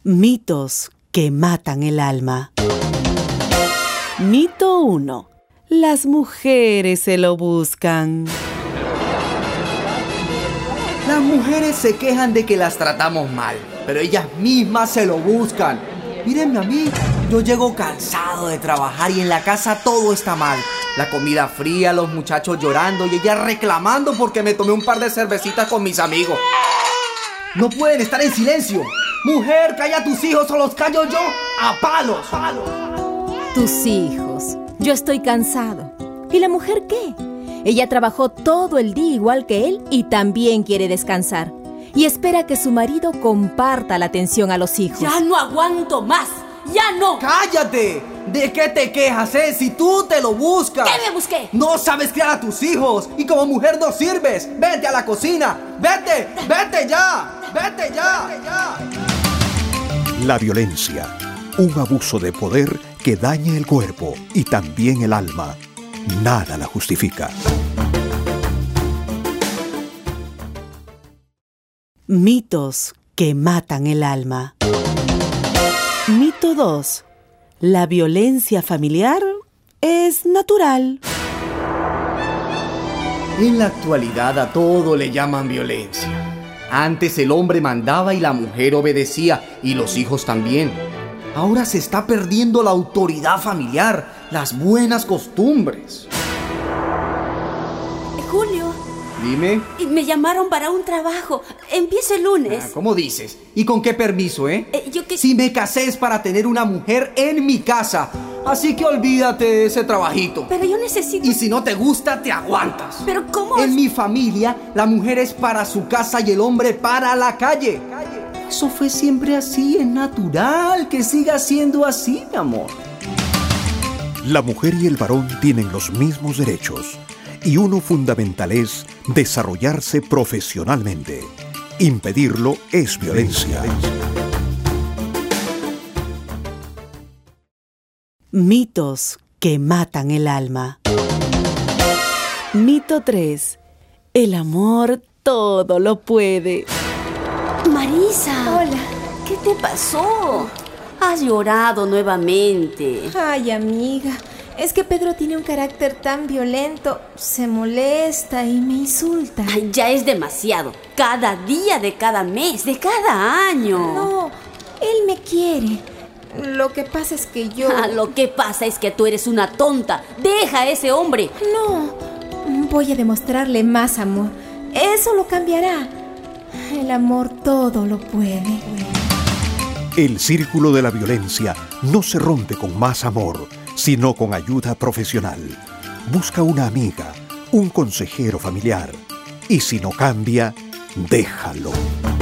Mitos que matan el alma. Mito 1. Las mujeres se lo buscan. Las mujeres se quejan de que las tratamos mal, pero ellas mismas se lo buscan. Mírenme a mí, yo llego cansado de trabajar y en la casa todo está mal. La comida fría, los muchachos llorando y ella reclamando porque me tomé un par de cervecitas con mis amigos. No pueden estar en silencio. Mujer, calla a tus hijos o los callo yo a palos. Tus hijos. Yo estoy cansado. ¿Y la mujer qué? Ella trabajó todo el día igual que él y también quiere descansar. Y espera que su marido comparta la atención a los hijos. ¡Ya no aguanto más! ¡Ya no! ¡Cállate! ¿De qué te quejas, Si tú te lo buscas. ¿Qué me busqué? No sabes criar a tus hijos y como mujer no sirves. Vete a la cocina. ¡Vete! ¡Vete ya! ¡Vete ya! La violencia, un abuso de poder que daña el cuerpo y también el alma. Nada la justifica. Mitos que matan el alma. Mito 2. La violencia familiar es natural. En la actualidad a todo le llaman violencia. Antes el hombre mandaba y la mujer obedecía, y los hijos también. Ahora se está perdiendo la autoridad familiar, las buenas costumbres. Julio. Dime. Me llamaron para un trabajo. Empiezo el lunes. ¿Cómo dices? ¿Y con qué permiso, Si me casé es para tener una mujer en mi casa. Así que olvídate de ese trabajito. Pero yo necesito... Y si no te gusta, te aguantas. ¿Pero cómo? En mi familia, la mujer es para su casa y el hombre para la calle. Eso fue siempre así, es natural que siga siendo así, mi amor. La mujer y el varón tienen los mismos derechos y uno fundamental es desarrollarse profesionalmente. Impedirlo es violencia. Mitos que matan el alma. Mito 3. El amor todo lo puede. Marisa. Hola. ¿Qué te pasó? Has llorado nuevamente. Ay, amiga, es que Pedro tiene un carácter tan violento. Se molesta y me insulta. Ay, ya es demasiado. Cada día de cada mes, de cada año. No, él me quiere. Lo que pasa es que yo... Lo que pasa es que tú eres una tonta. Deja a ese hombre. No, voy a demostrarle más amor. Eso lo cambiará. El amor todo lo puede. El círculo de la violencia no se rompe con más amor, sino con ayuda profesional. Busca una amiga, un consejero familiar. Y si no cambia, déjalo.